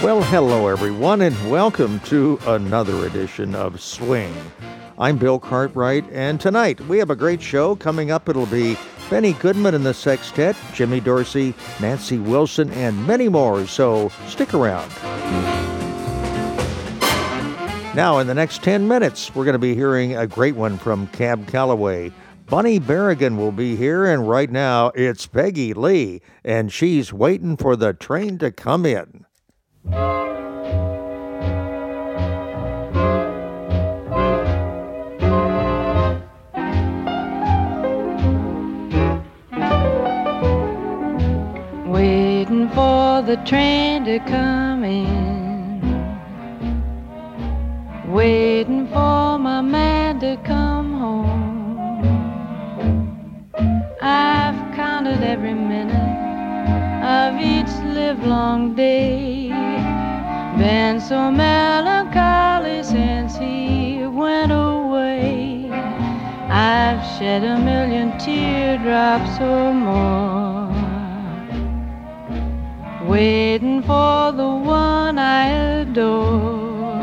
Well, hello everyone, and welcome to another edition of Swing. I'm Bill Cartwright, and tonight we have a great show coming up. It'll be Benny Goodman and the Sextet, Jimmy Dorsey, Nancy Wilson, and many more, so stick around. Now, in the next 10 minutes, we're going to be hearing a great one from Cab Calloway. Bunny Berrigan will be here, and right now it's Peggy Lee, and she's waiting for the train to come in. Waiting for the train to come in, waiting for my man to come home. I've counted every minute of each livelong day, been so melancholy since he went away. I've shed a million teardrops or more, waiting for the one I adore.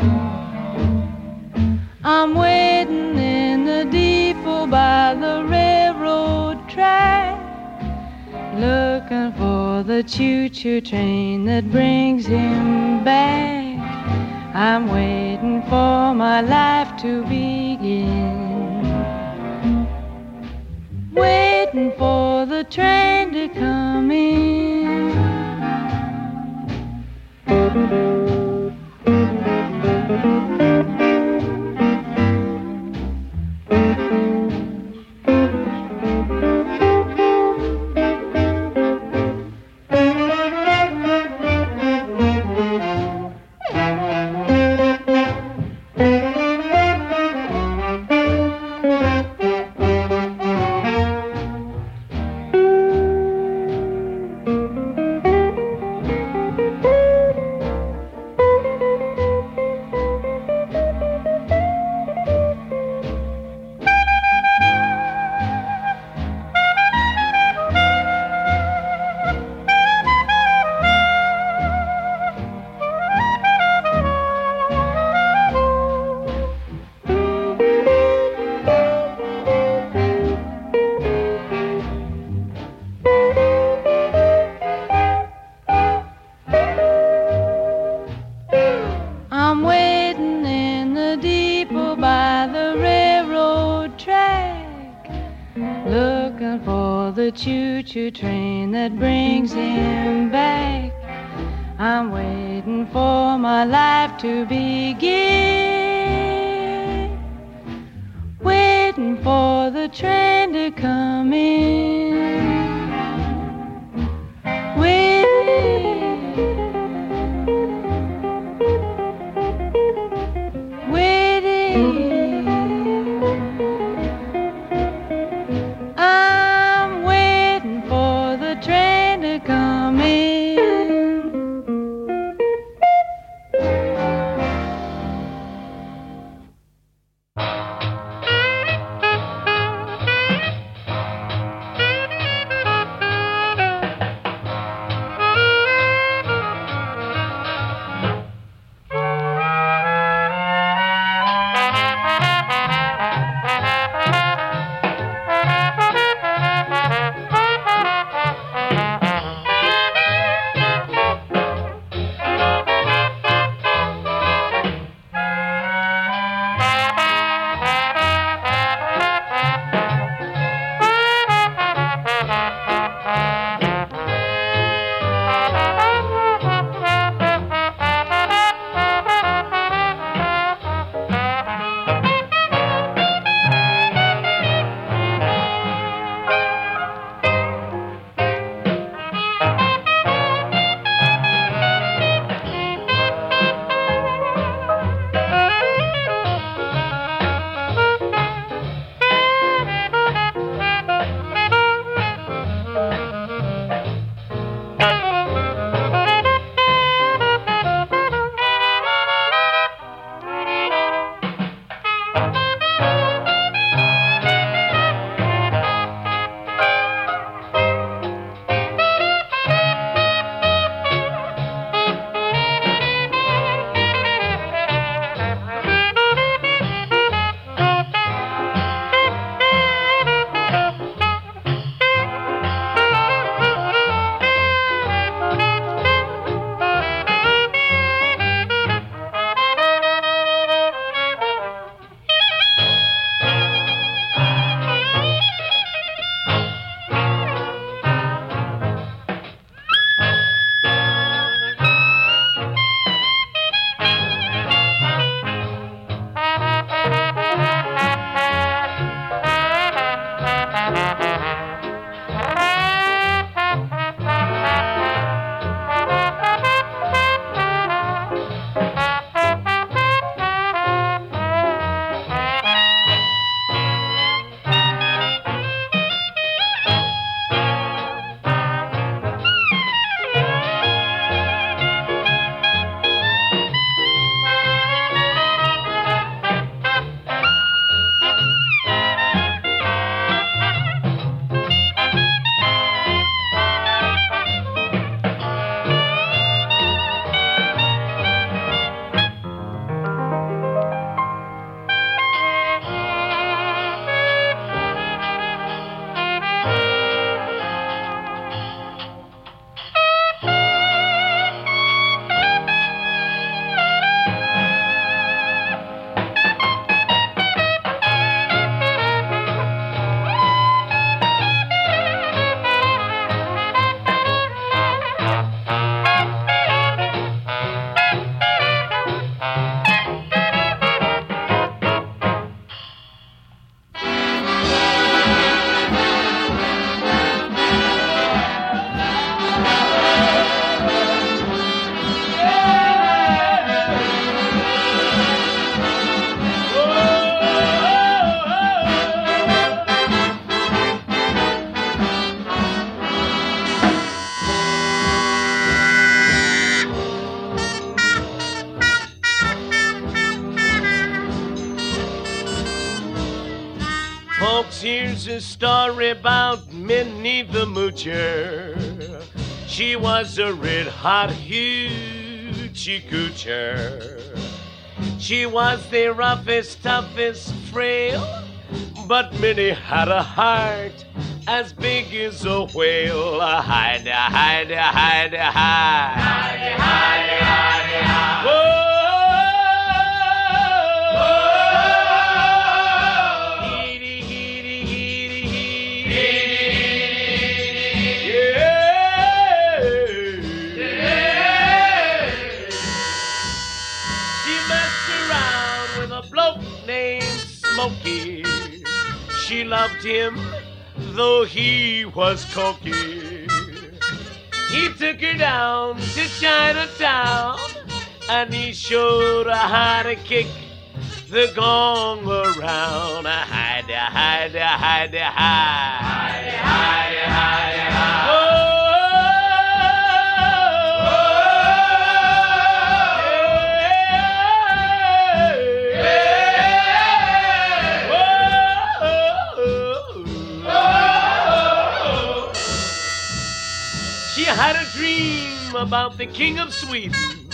I'm waiting in the depot by the railroad track, looking for the choo-choo train that brings him back. I'm waiting for my life to begin, waiting for the train to come in. Choo-choo train that brings him back. I'm waiting for my life to begin, waiting for the train to come in, is a story about Minnie the Moocher. She was a red-hot hoochie coocher. She was the roughest, toughest, frail, but Minnie had a heart as big as a whale. Hide, hide, hide, hide. Hide, hide, hide, hide. Whoa. Smokey. She loved him, though he was cocky. He took her down to Chinatown, and he showed her how to kick the gong around. Hide, hide, hide, hide. Hide, hide, hide, hide. Oh. Had a dream about the King of Sweden.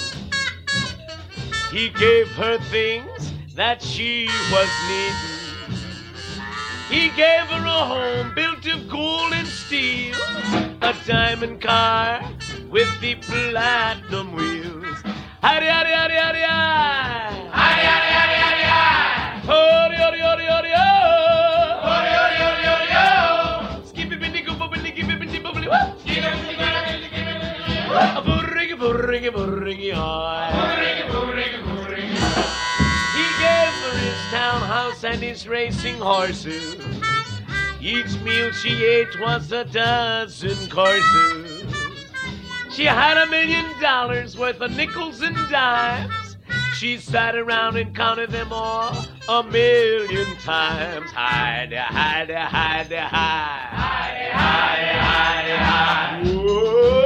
He gave her things that she was needing. He gave her a home built of gold and steel, a diamond car with the platinum wheels. Howdy, howdy, howdy, howdy, howdy. Howdy, howdy, howdy, howdy, howdy. Howdy, howdy, howdy, howdy, howdy. Howdy, howdy, howdy, howdy, howdy. Skippy, bindy, go, bubbly, gibbly, bindy, bubbly, what? He gave her his townhouse and his racing horses. Each meal she ate was a dozen courses. She had $1 million worth of nickels and dimes. She sat around and counted them all 1,000,000 times. Hide, hide, hide, hide. Hide, hide, hide, hide. Whoa.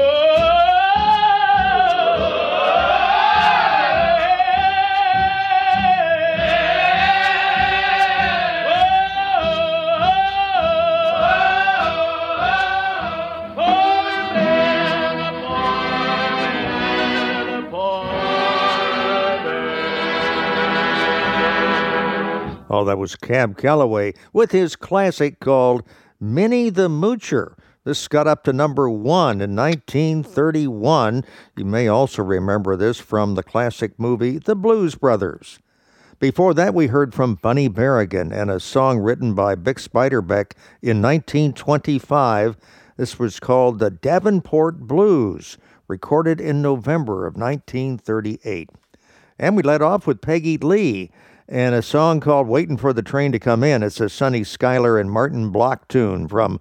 Oh, that was Cab Calloway with his classic called Minnie the Moocher. This got up to number 1 in 1931. You may also remember this from the classic movie The Blues Brothers. Before that, we heard from Bunny Berrigan and a song written by Bix Beiderbecke in 1925. This was called The Davenport Blues, recorded in November of 1938. And we led off with Peggy Lee and a song called Waiting for the Train to Come In. It's a Sonny Schuyler and Martin Block tune from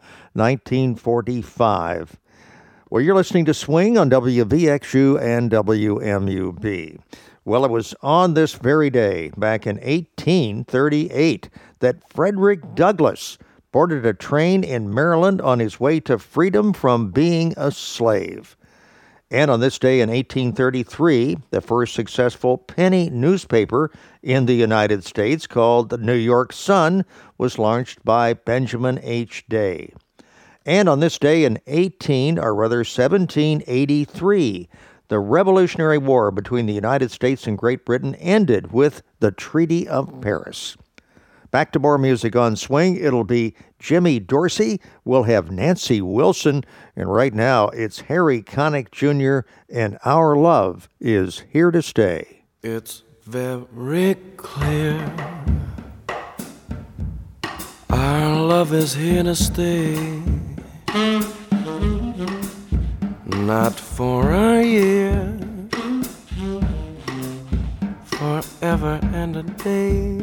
1945. Well, you're listening to Swing on WVXU and WMUB. Well, it was on this very day, back in 1838, that Frederick Douglass boarded a train in Maryland on his way to freedom from being a slave. And on this day in 1833, the first successful penny newspaper in the United States, called the New York Sun, was launched by Benjamin H. Day. And on this day in 1783, the Revolutionary War between the United States and Great Britain ended with the Treaty of Paris. Back to more music on Swing. It'll be Jimmy Dorsey. We'll have Nancy Wilson. And right now, it's Harry Connick Jr. and Our Love is Here to Stay. It's very clear our love is here to stay. Not for a year, forever and a day.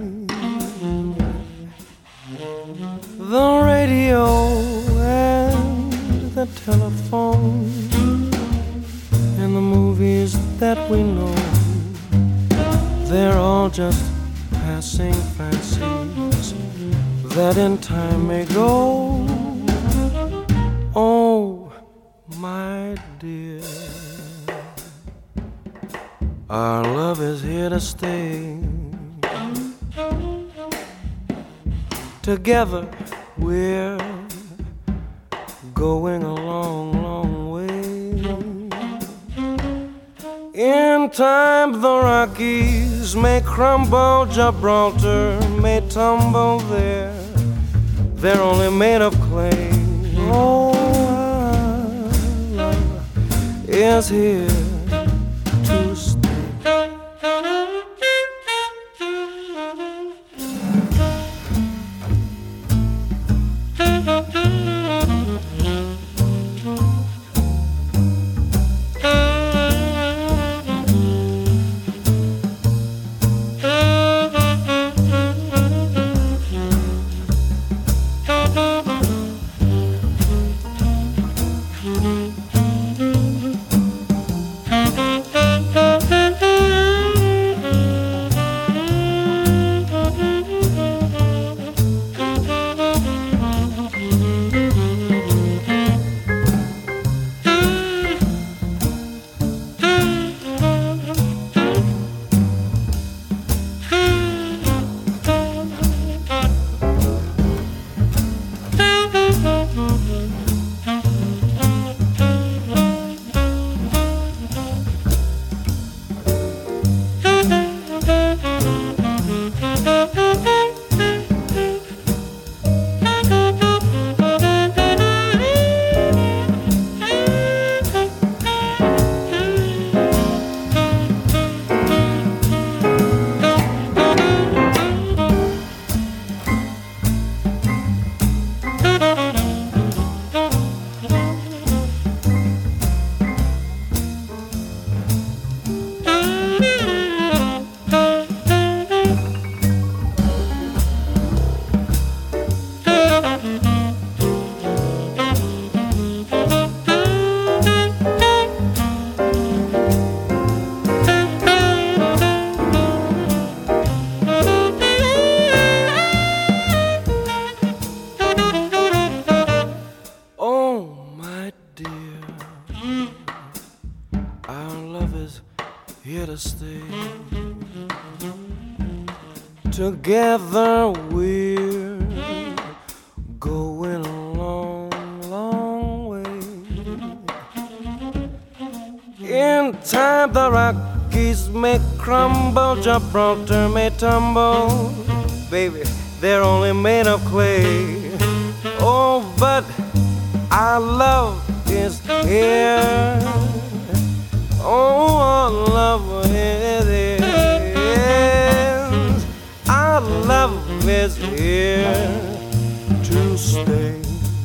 The radio and the telephone and the movies that we know, they're all just passing fancies that in time may go. Oh, my dear, our love is here to stay. Together we're going a long, long way. In time the Rockies may crumble, Gibraltar may tumble there. They're only made of clay. Oh, our love is here to stay. Together we're going a long, long way. In time the Rockies may crumble, Gibraltar may tumble. Baby, they're only made of clay. Oh, but our love is here. Oh, our love is here. Our love is here to stay.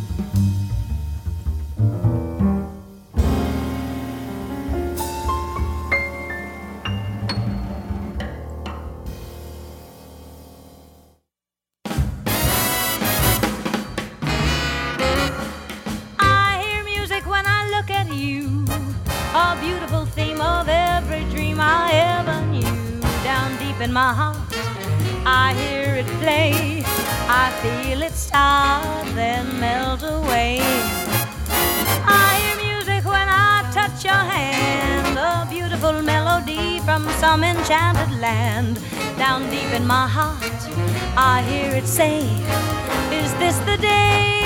I hear music when I look at you, a beautiful theme of every dream I ever knew. Down deep in my heart I hear it play, I feel it start, then melt away. I hear music when I touch your hand, a beautiful melody from some enchanted land. Down deep in my heart, I hear it say, is this the day?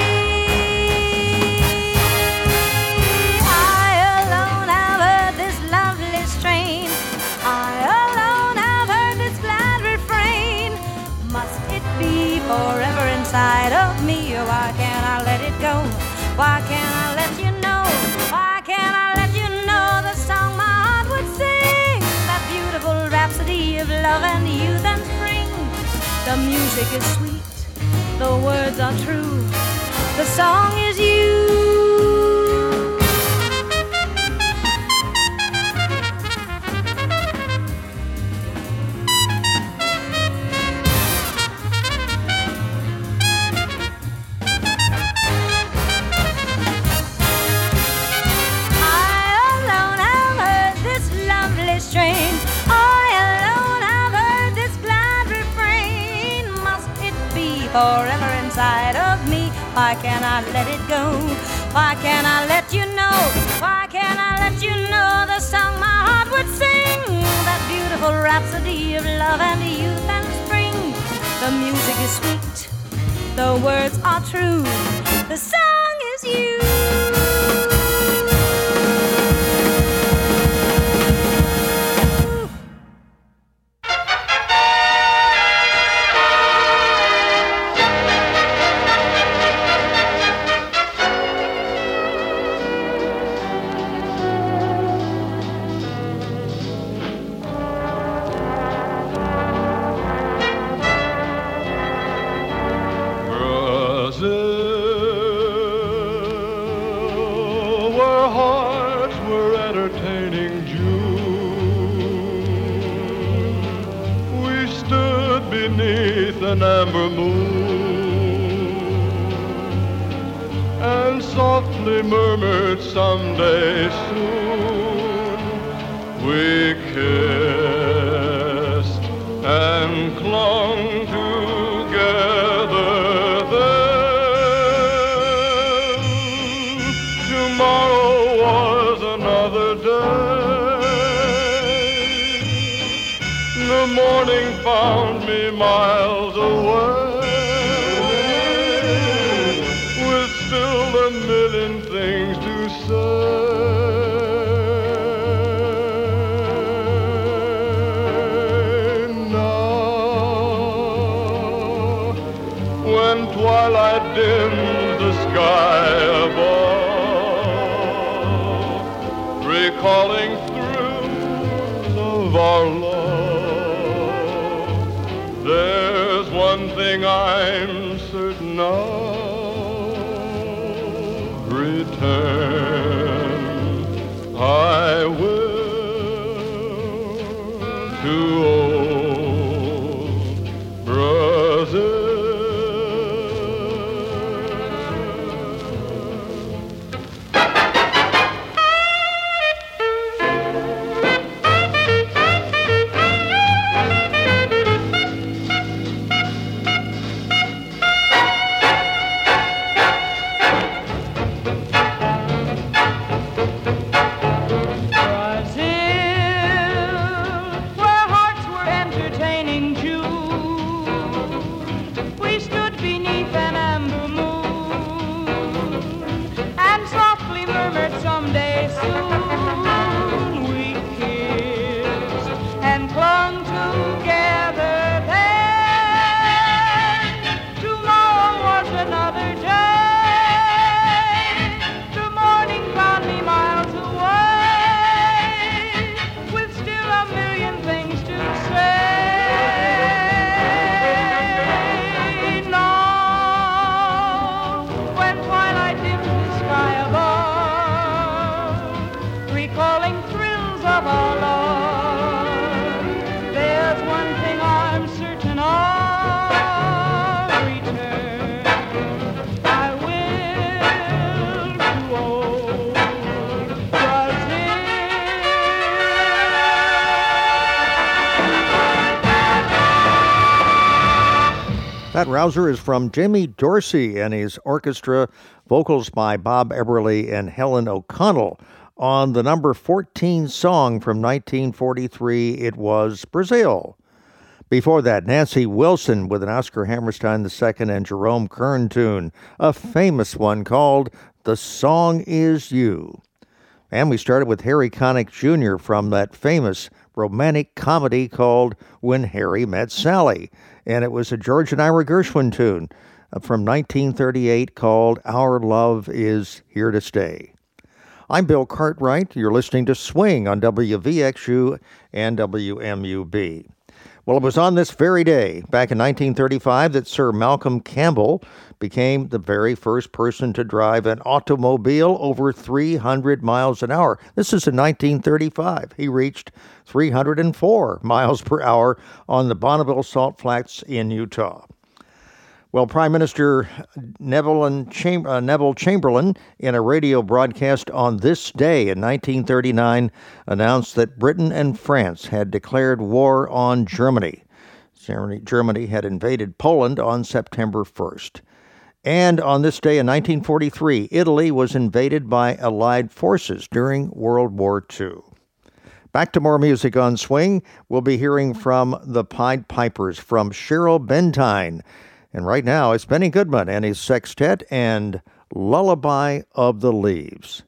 I alone have heard this lovely strain, I alone have heard this glad refrain. Must it be forever inside of me? Or why can't I let it go? Why can't I let you know? Why can't I let you know the song my heart would sing? That beautiful rhapsody of love and youth and spring. The music is sweet, the words are true, the song is you. Forever inside of me, why can't I let it go? Why can't I let you know? Why can't I let you know the song my heart would sing? That beautiful rhapsody of love and youth and spring. The music is sweet, the words are true. The song is you. An amber moon and softly murmured someday soon we kissed and clung together then. Tomorrow was another day. The morning found me miles away, with still a million things to say. Now, when twilight dims the sky above, recalling thrills of our love, there's one thing I'm certain of: return I will to old Brazil. That rouser is from Jamie Dorsey and his orchestra, vocals by Bob Eberly and Helen O'Connell. On the number 14 song from 1943, it was Brazil. Before that, Nancy Wilson with an Oscar Hammerstein II and Jerome Kern tune, a famous one called The Song Is You. And we started with Harry Connick Jr. from that famous romantic comedy called When Harry Met Sally. And it was a George and Ira Gershwin tune from 1938 called Our Love Is Here to Stay. I'm Bill Cartwright. You're listening to Swing on WVXU and WMUB. Well, it was on this very day, back in 1935, that Sir Malcolm Campbell became the very first person to drive an automobile over 300 miles an hour. This is in 1935. He reached 304 miles per hour on the Bonneville Salt Flats in Utah. Well, Prime Minister Neville Chamberlain, in a radio broadcast on this day in 1939, announced that Britain and France had declared war on Germany. Germany had invaded Poland on September 1st. And on this day in 1943, Italy was invaded by Allied forces during World War II. Back to more music on Swing. We'll be hearing from the Pied Pipers, from Cheryl Bentine. And right now, it's Benny Goodman and his sextet and Lullaby of the Leaves.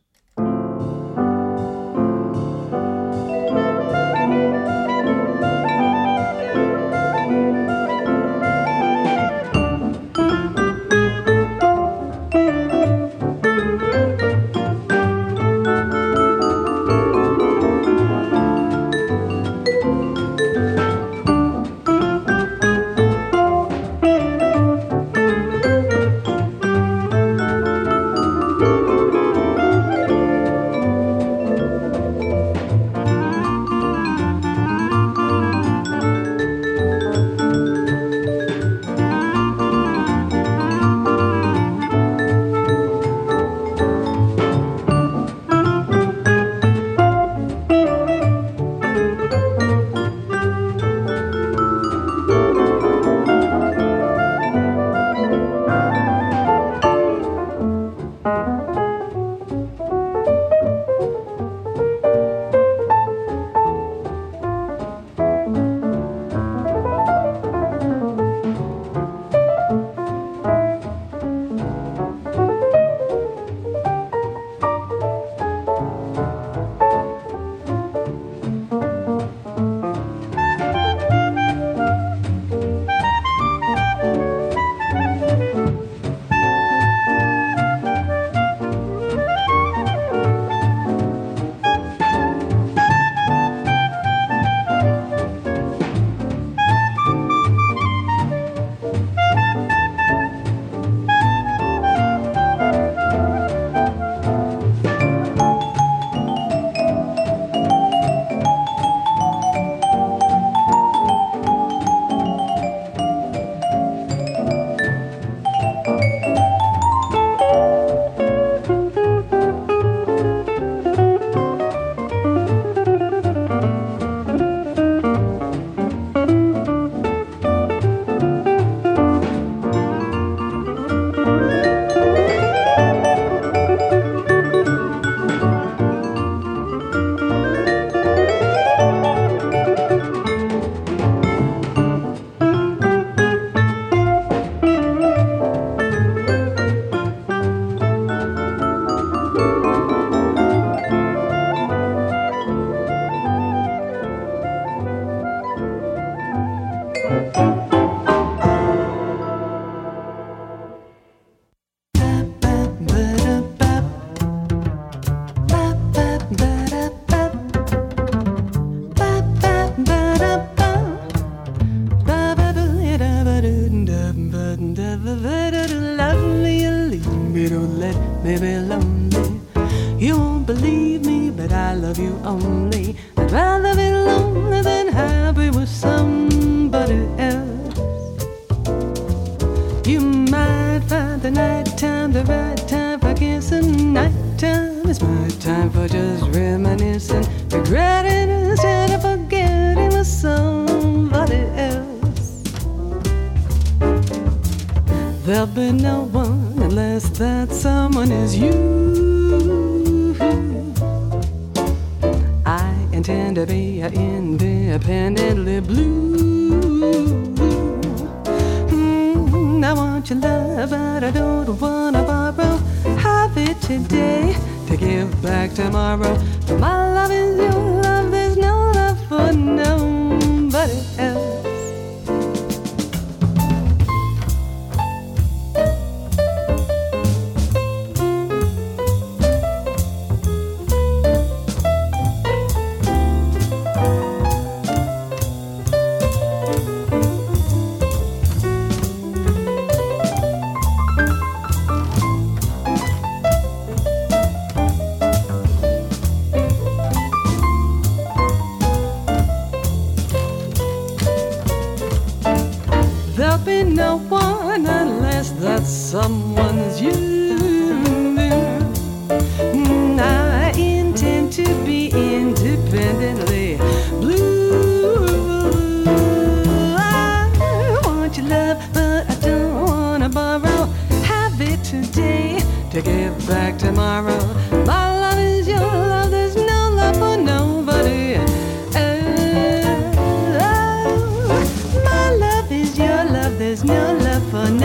There's no love for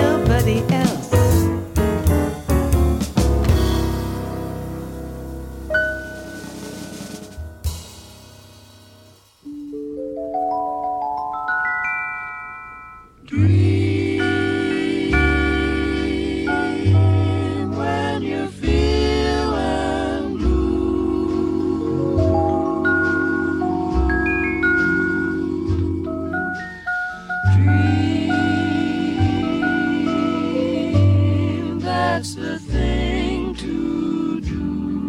Dream when you're feeling blue. Dream, that's the thing to do.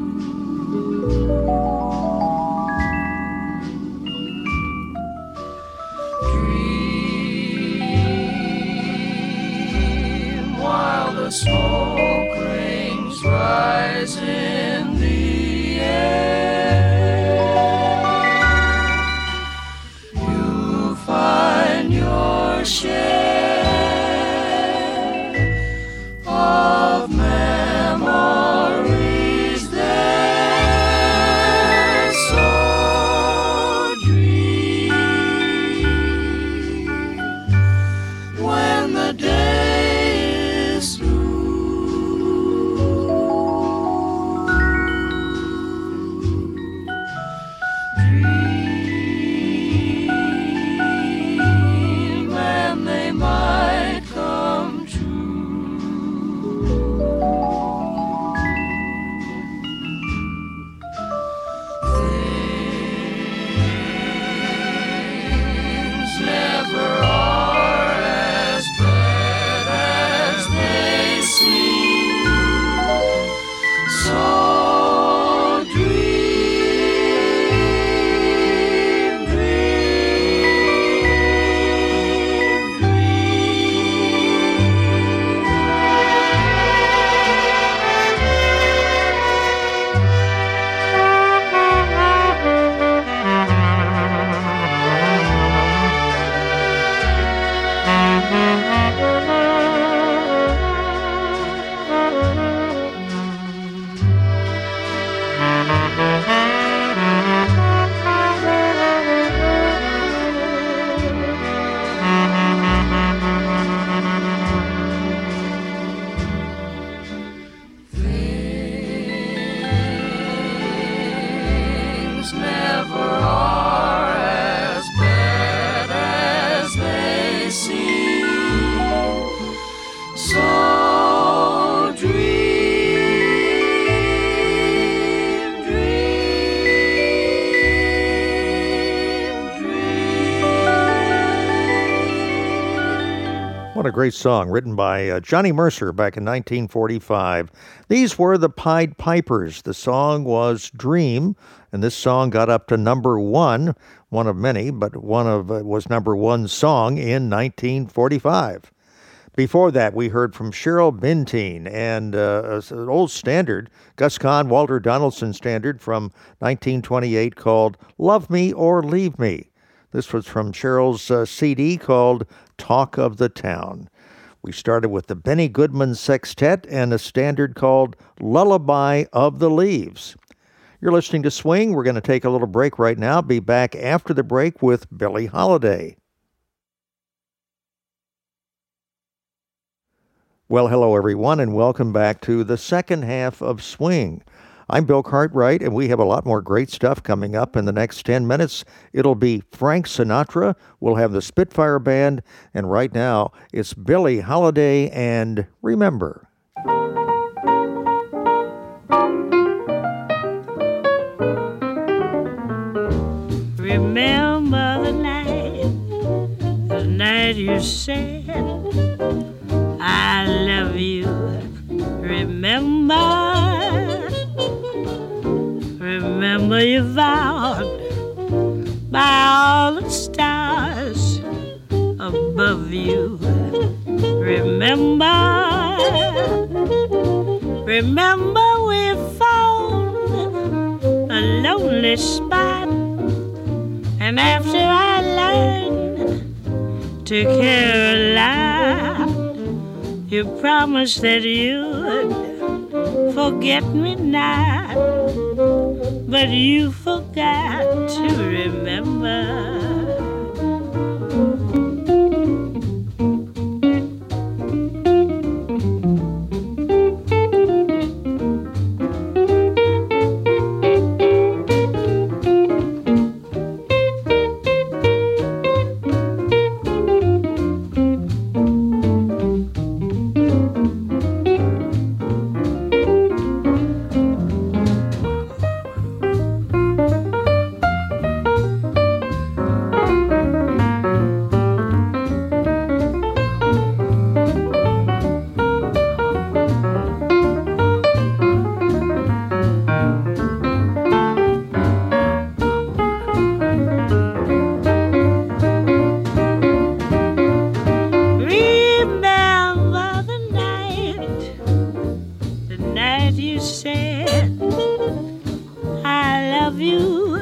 Dream while the smoke rings rise in the air. You'll find your share of memories there. So dream when the day is through. Dream and they might come true. Things never are as bad as they seem. So dream, dream, things never are as bad as they seem. So dream, dream, dream. What a great song, written by Johnny Mercer back in 1945. These were the Pied Pipers. The song was Dream, and this song got up to number one of many, but was number one song in 1945. Before that, we heard from Cheryl Benteen and an old standard, Gus Kahn, Walter Donaldson standard from 1928 called Love Me or Leave Me. This was from Cheryl's CD called Talk of the Town. We started with the Benny Goodman Sextet and a standard called Lullaby of the Leaves. You're listening to Swing. We're going to take a little break right now. Be back after the break with Billie Holiday. Well, hello, everyone, and welcome back to the second half of Swing. I'm Bill Cartwright, and we have a lot more great stuff coming up in the next 10 minutes. It'll be Frank Sinatra, we'll have the Spitfire Band, and right now it's Billie Holiday and Remember. Remember the night you said I love you. Remember you vowed by all the stars above you. Remember we found a lonely spot, and after I learned to care a lot, you promised that you'd forget me not, but you forgot to remember.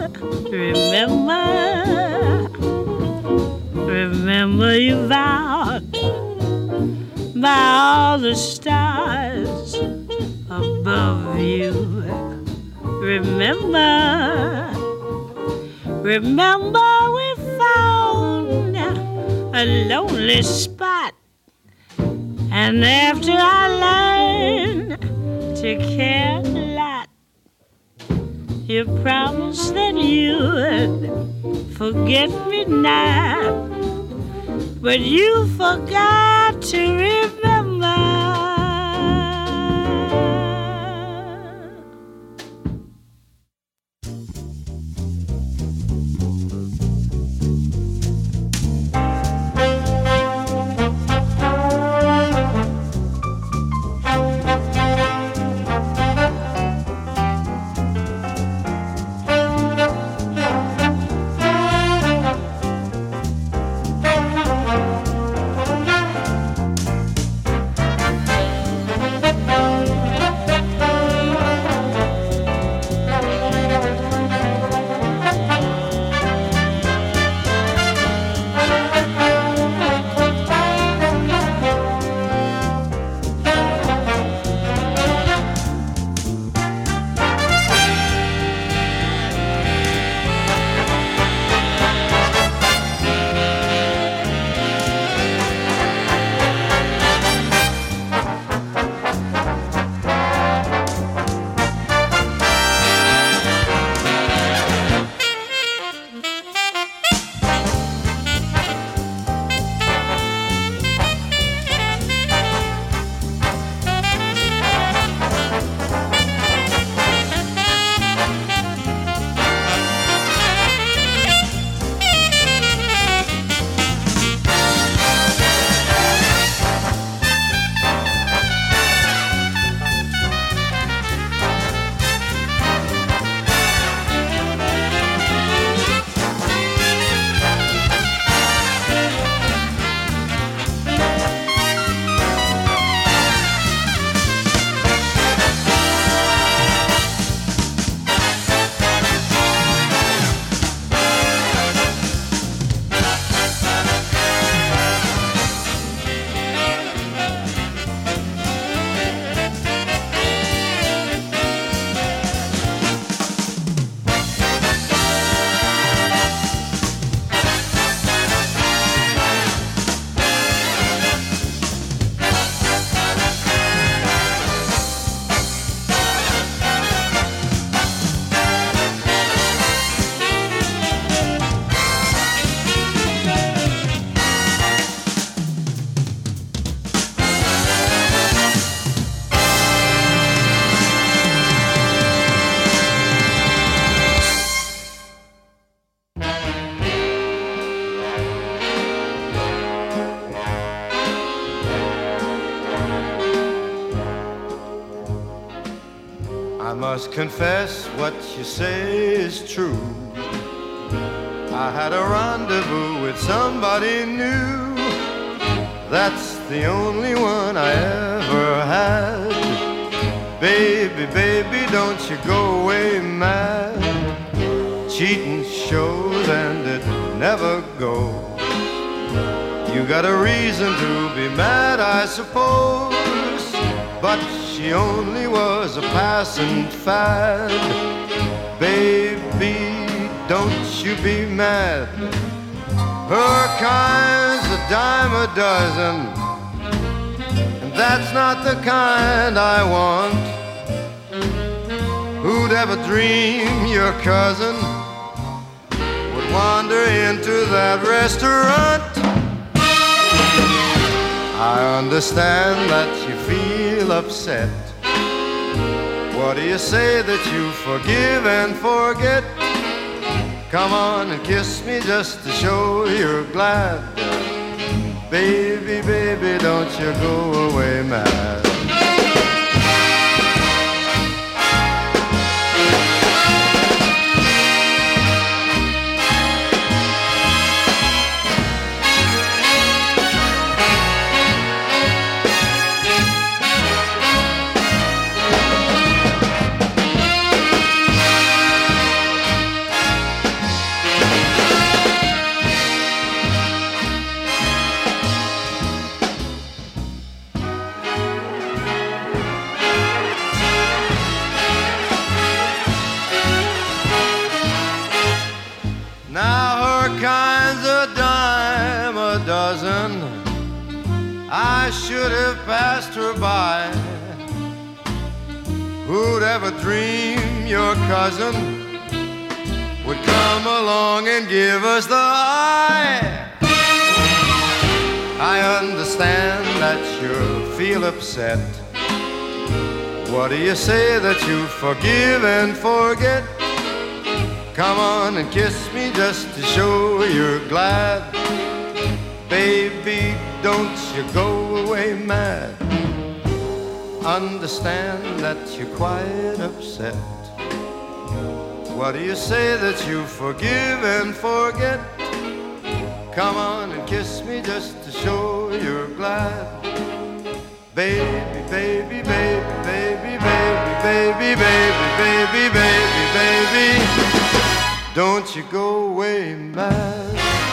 remember you vowed by all the stars above you. Remember we found a lonely spot, and after I learned to care a lot, you promised that you'd forget me not, but you forgot to remember. Must confess what you say is true. I had a rendezvous with somebody new. That's the only one I ever had. Baby, baby, don't you go away mad. Cheating shows and it never goes. You got a reason to be mad, I suppose, but she only was a passing fad. Baby, don't you be mad. Her kind's a dime a dozen, and that's not the kind I want. Who'd ever dream your cousin would wander into that restaurant? I understand that you feel upset. What do you say that you forgive and forget? Come on and kiss me just to show you're glad. Baby, baby, don't you go away mad. Now her kind's a dime a dozen. I should have passed her by. Who'd ever dream your cousin would come along and give us the eye? I understand that you feel upset. What do you say that you forgive and forget? Come on and kiss me just to show you're glad. Baby, don't you go away mad. Understand that you're quite upset. What do you say that you forgive and forget? Come on and kiss me just to show you're glad. Baby, baby, baby, baby, baby, baby, baby, baby, baby, baby, don't you go away mad.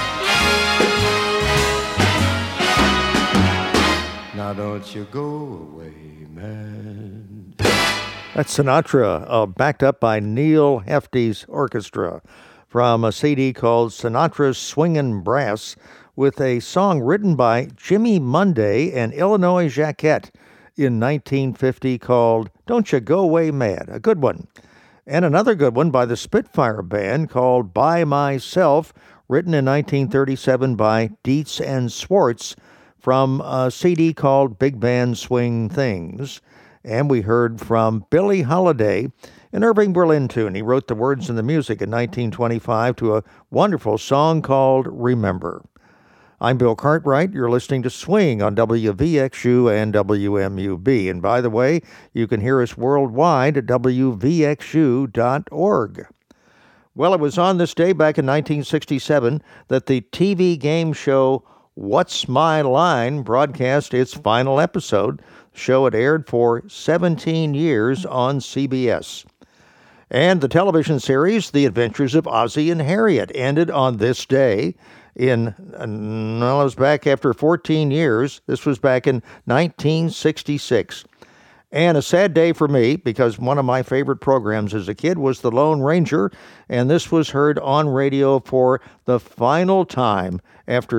Now don't you go away mad. That's Sinatra, backed up by Neil Hefti's orchestra, from a CD called Sinatra's Swingin' Brass, with a song written by Jimmy Monday and Illinois Jacquet in 1950 called Don't You Go Away Mad, a good one. And another good one by the Spitfire Band called By Myself, written in 1937 by Dietz and Swartz, from a CD called Big Band Swing Things. And we heard from Billie Holiday, an Irving Berlin tune. He wrote the words and the music in 1925 to a wonderful song called Remember. I'm Bill Cartwright. You're listening to Swing on WVXU and WMUB. And by the way, you can hear us worldwide at WVXU.org. Well, it was on this day back in 1967 that the TV game show What's My Line broadcast its final episode. The show had aired for 17 years on CBS. And the television series The Adventures of Ozzie and Harriet ended on this day. It was back after 14 years. This was back in 1966. And a sad day for me, because one of my favorite programs as a kid was The Lone Ranger, and this was heard on radio for the final time after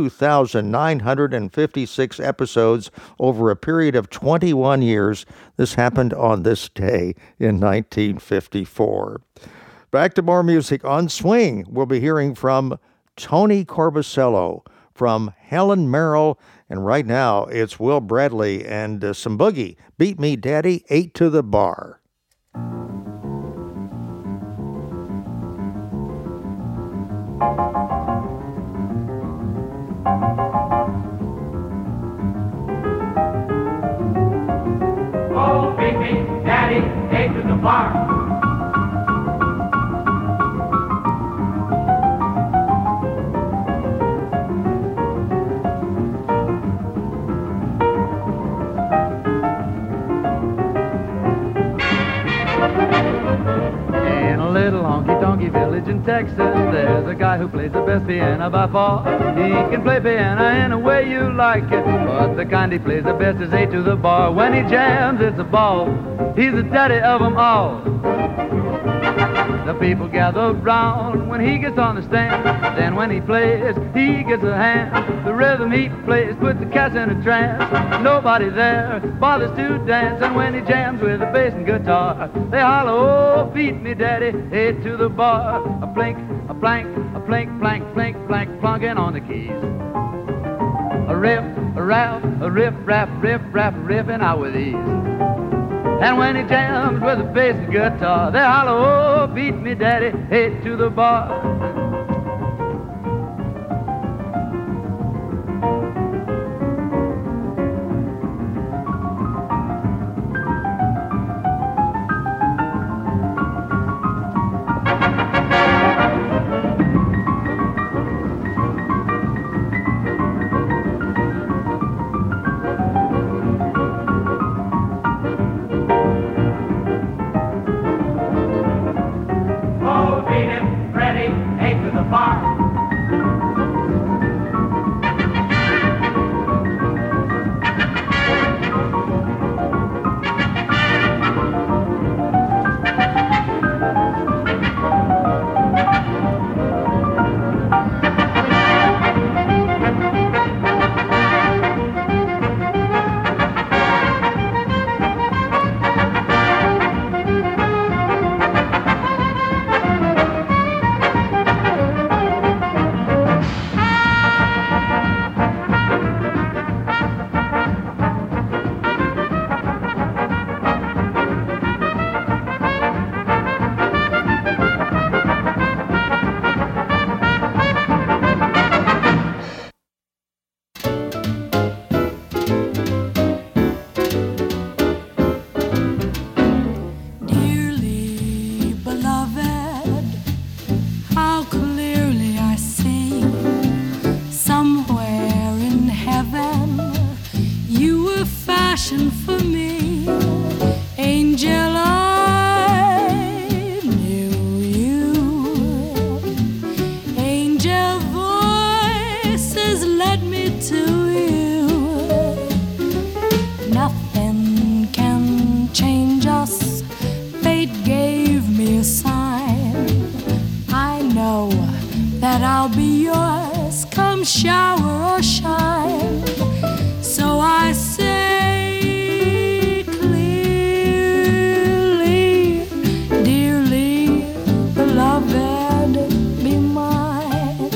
2,956 episodes over a period of 21 years. This happened on this day in 1954. Back to more music on Swing. We'll be hearing from Tony Corbusello, from Helen Merrill, and right now it's Will Bradley and some boogie. Beat Me Daddy, 8 to the Bar. Oh, beat me Daddy, 8 to the bar. Honky-tonky village in Texas, there's a guy who plays the best piano by far. He can play piano any way you like it, but the kind he plays the best is 8 to the bar. When he jams, it's a ball. He's the daddy of them all. The people gather round when he gets on the stand. Then when he plays, he gets a hand. The rhythm he plays puts the cats in a trance. Nobody there bothers to dance. And when he jams with the bass and guitar, they holler, oh, beat me, daddy, 8 to the bar. A blink, a blank, a plink, plank, plink, plank, plunking on the keys. A riff, a rap, a riff, rap, riff, rap, riffing out with ease. And when he jams with the bass and guitar, they holler, oh, beat me, daddy, 8 to the bar. that I'll be yours come shower or shine. So I say clearly, dearly beloved, be mine.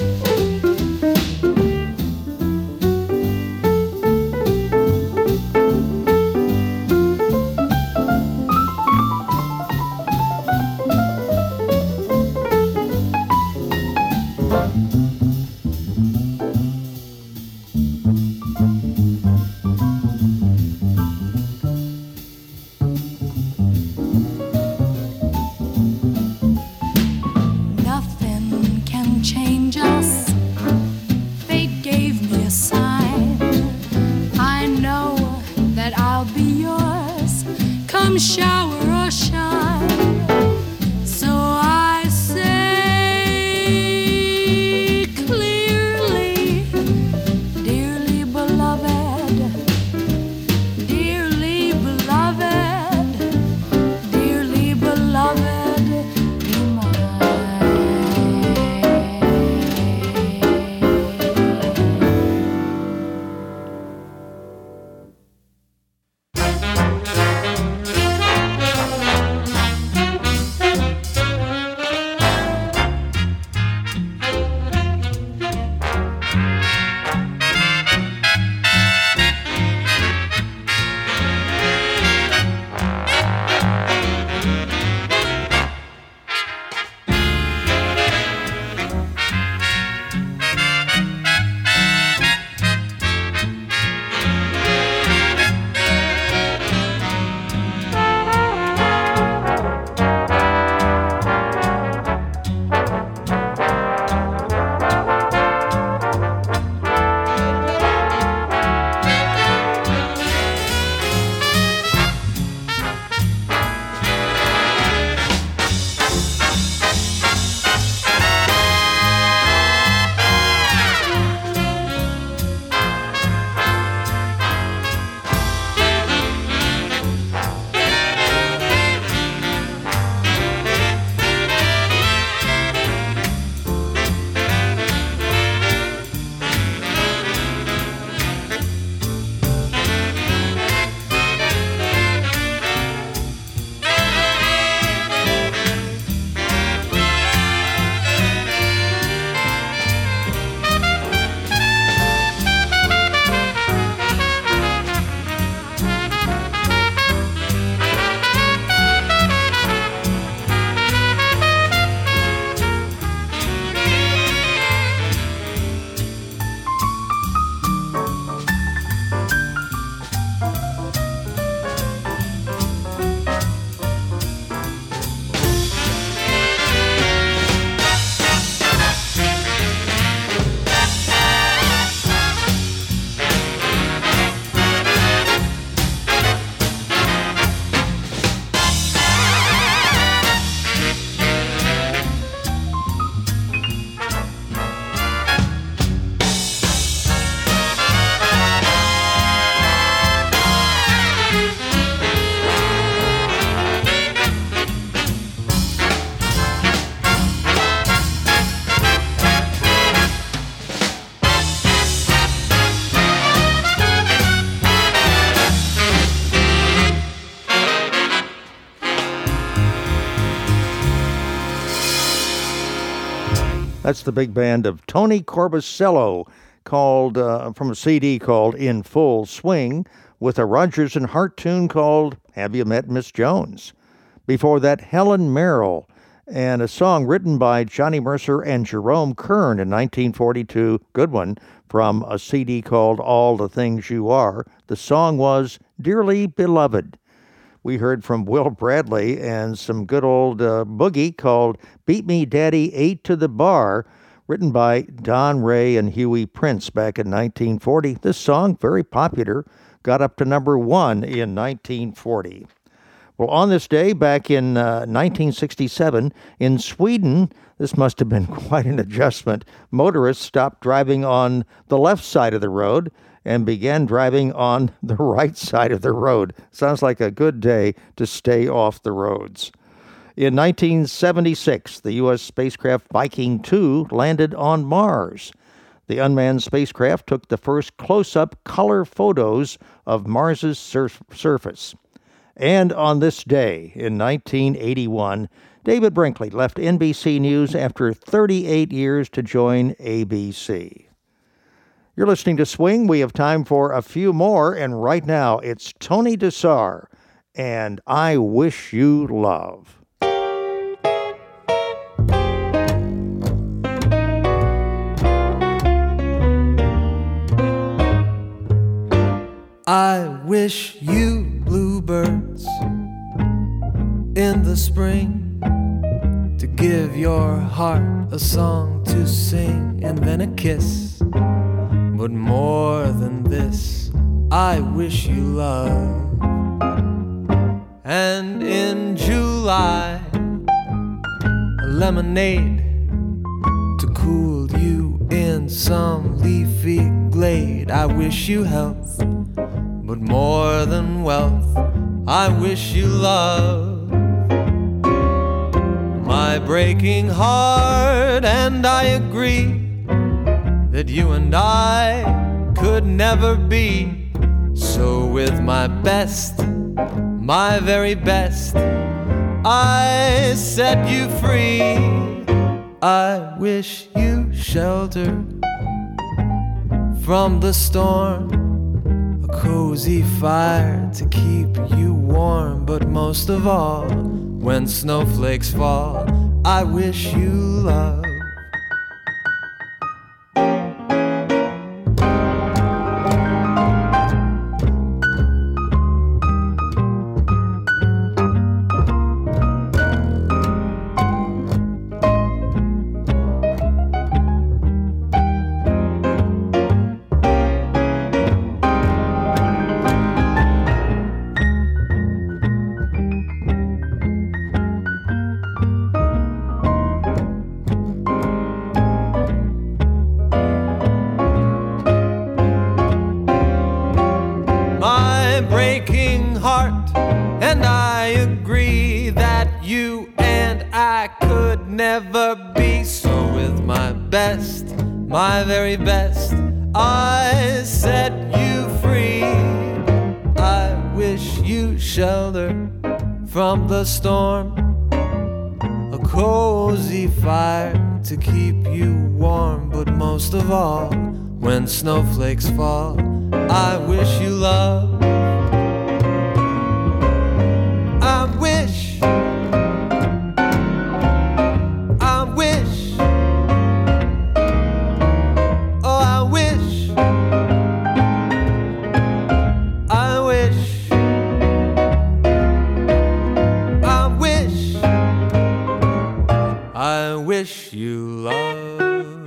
Nothing can change us. Fate gave me a sign. I know that I'll be yours come shower or shine. So I say clearly, dearly beloved, dearly beloved, dearly beloved, be mine. That's the big band of Tony Corbusello, called from a CD called In Full Swing, with a Rodgers and Hart tune called Have You Met Miss Jones? Before that, Helen Merrill, and a song written by Johnny Mercer and Jerome Kern in 1942, good one, from a CD called All the Things You Are. The song was Dearly Beloved. We heard from Will Bradley and some good old boogie called Beat Me Daddy 8 to the Bar, written by Don Ray and Huey Prince back in 1940. This song, very popular, got up to number 1 in 1940. Well, on this day, back in 1967, in Sweden, this must have been quite an adjustment. Motorists stopped driving on the left side of the road and began driving on the right side of the road. Sounds like a good day to stay off the roads. In 1976, the U.S. spacecraft Viking 2 landed on Mars. The unmanned spacecraft took the first close-up color photos of Mars's surface. And on this day, in 1981, David Brinkley left NBC News after 38 years to join ABC. You're listening to Swing. We have time for a few more, and right now it's Tony Desar and I Wish You Love. I wish you bluebirds in the spring to give your heart a song to sing and then a kiss. But more than this, I wish you love. And in July, a lemonade to cool you in some leafy glade. I wish you health, but more than wealth, I wish you love. My breaking heart and I agree that you and I could never be. So with my best, my very best, I set you free. I wish you shelter from the storm, cozy fire to keep you warm. But most of all, when snowflakes fall, I wish you love. My very best, I set you free. I wish you shelter from the storm, a cozy fire to keep you warm. But most of all, when snowflakes fall, I wish you love. I wish you love.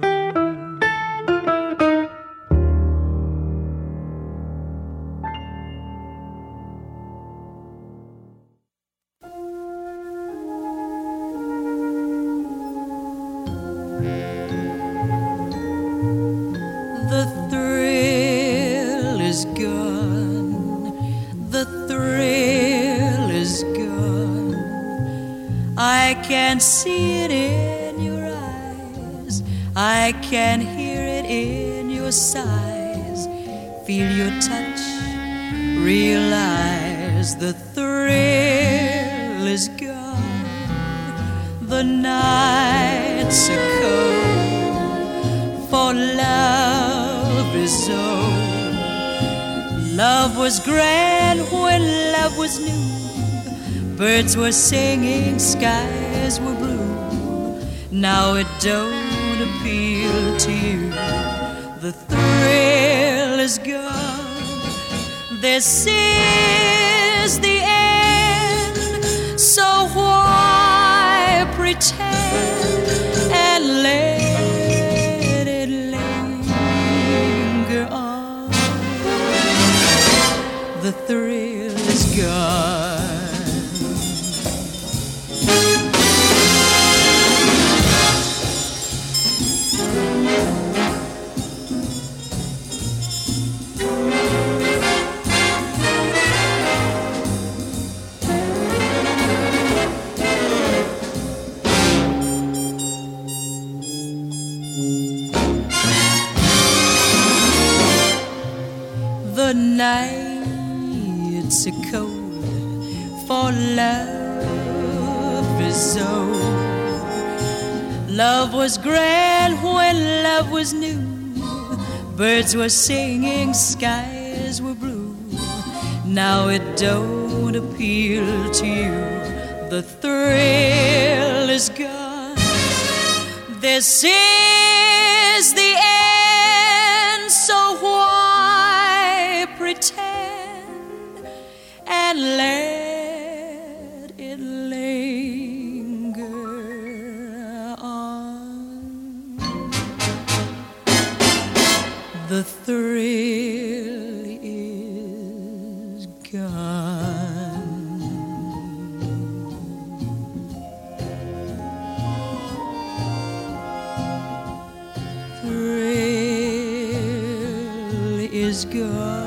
The thrill is gone. The thrill is gone. I can see it in your eyes. I can hear it in your sighs. Feel your touch, realize the thrill is gone. The nights are cold, for love is old. Love was grand when love was new. Birds were singing, skies were blue. Now it don't appeal to you. The thrill is gone. This is the end. So why pretend and let it linger on? The thrill is gone. the nights are cold, for love is old. Love was grand when love was new. Birds were singing, skies were blue. Now it don't appeal to you. The thrill is gone. This is the end, so why pretend and let it linger on? The thrill is gone. Thrill is gone.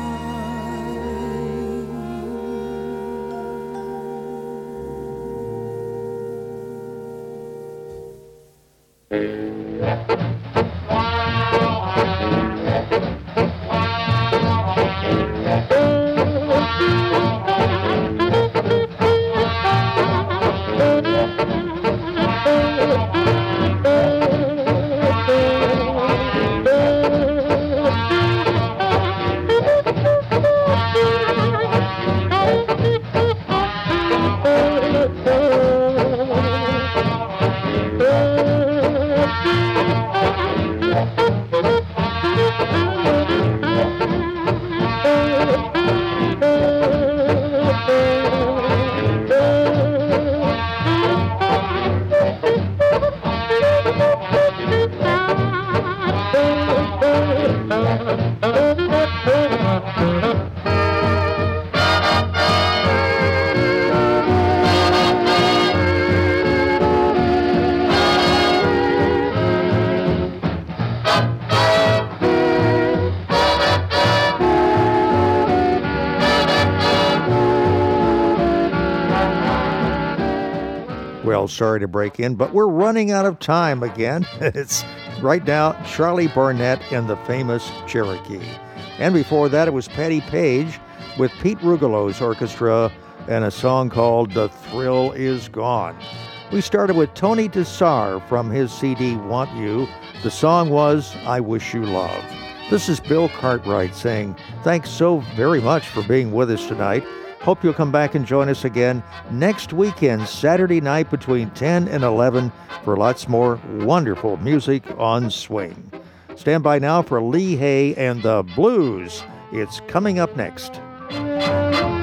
Well, sorry to break in, but we're running out of time again. It's right now Charlie Barnett and the famous Cherokee. And before that, it was Patti Page with Pete Rugelo's orchestra and a song called The Thrill Is Gone. We started with Tony Desar from his CD Want You. The song was I Wish You Love. This is Bill Cartwright saying thanks so very much for being with us tonight. Hope you'll come back and join us again next weekend, Saturday night between 10 and 11 for lots more wonderful music on Swing. Stand by now for Lee Hay and the Blues. It's coming up next.